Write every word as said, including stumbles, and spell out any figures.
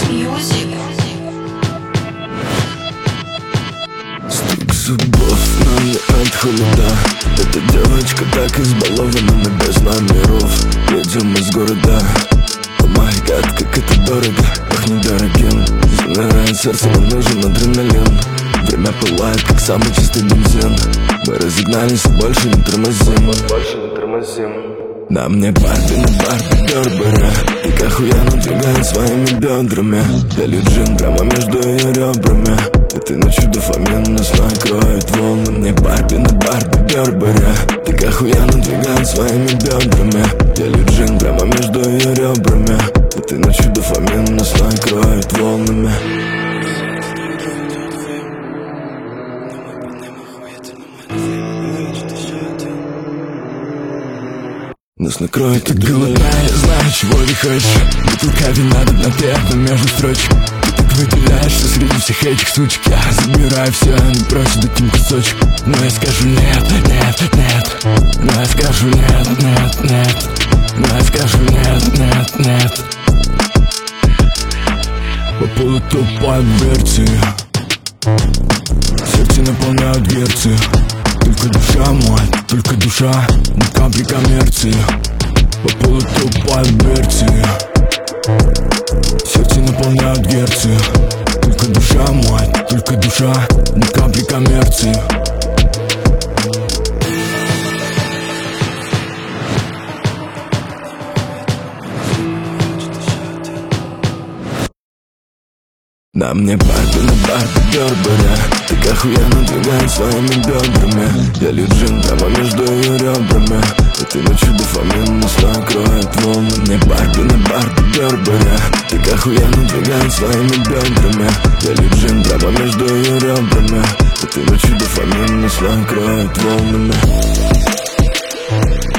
Стук зубов, но не от холода. Эта девочка так избалована, мы без номеров. Едем из города. О май гад, как это дорого, пахнет дорогим. Замирает сердце, нам нужен адреналин. Время пылает, как самый чистый бензин. Мы разогнались и больше не тормозим. Больше не тормозим. На мне Барби, на Барби Бербера. Так охуенно двигает своими бедрами. Я джин прямо между ее ребрами. Этой ночью дофамин нас накроет волны. Мне Барби, на Барби Бербера. Так охуенно двигает своими бедрами. Я джин прямо между ее ребрами. Этой ночью дофамин нас накроет волнами. Нас накроет так голодная, я знаю, чего ты хочешь. Бутылка вина на первом между строчек. Ты так выделяешься среди всех этих сучек. Я забираю все, не прочь дать им кусочек. Но я скажу нет, нет, нет. Но я скажу нет, нет, нет. Но я скажу нет, нет, нет. По полу тупая дверцы. Сердце наполняют дверцы. Только душа мой, только душа, ни капли коммерции. По полу тупая дверцы. Сердце наполняют герцы. Только душа мой, только душа, ни капли коммерции. На мне Барби, на Барби Бербера. Так охуенно двигает своими бедрами. Я джин прямо между ее ребрами. Этой ночью дофамин нас накроет волны. Мне Барби, на Барби Бербера. Так охуенно двигает своими бедрами. Я джин прямо между ее ребрами. Этой ночью дофамин нас накроет волнами.